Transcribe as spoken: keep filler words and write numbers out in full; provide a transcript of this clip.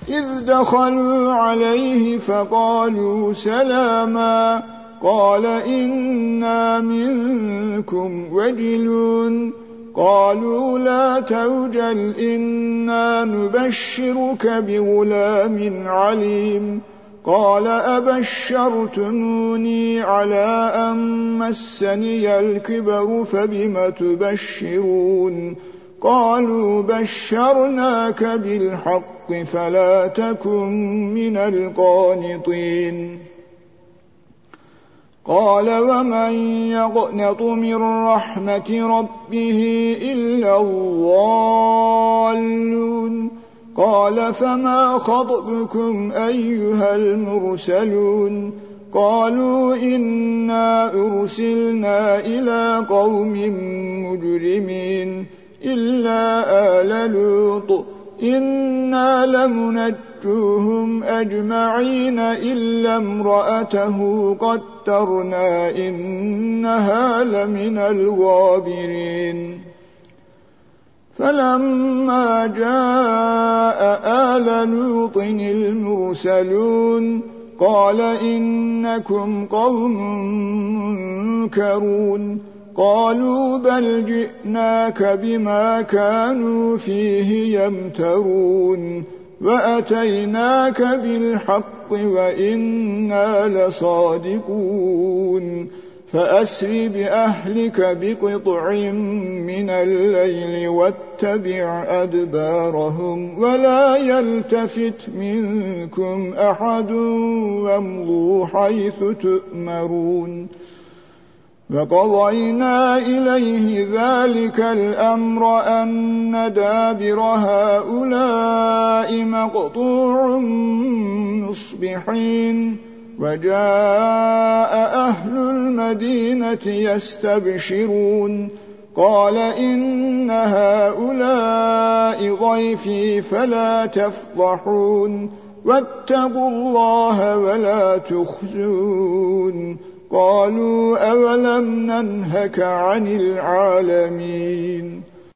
إذ دخلوا عليه فقالوا سلاما قال إنا منكم وجلون قالوا لا توجل إنا نبشرك بغلام عليم قال أبشرتموني على أن مسني الكبر فبم تبشرون قالوا بشرناك بالحق فلا تكن من القانطين قال ومن يقنط من رحمة ربه إلا الضالون قال فما خطبكم أيها المرسلون قالوا إنا أرسلنا إلى قوم مجرمين إلا آل لوط إنا لمنجوهم أجمعين إلا امرأته قدرنا إنها لمن الغابرين فلما جاء آل لوط المرسلون قال إنكم قوم منكرون قالوا بل جئناك بما كانوا فيه يمترون وأتيناك بالحق وإنا لصادقون فأسر بأهلك بقطع من الليل واتبع أدبارهم ولا يلتفت منكم أحد وامضوا حيث تؤمرون وقضينا إليه ذلك الأمر أن دابر هؤلاء مقطوع مصبحين وجاء أهل المدينة يستبشرون قال إن هؤلاء ضيفي فلا تفضحون واتقوا الله ولا تخزون قالوا أولم ننهك عن العالمين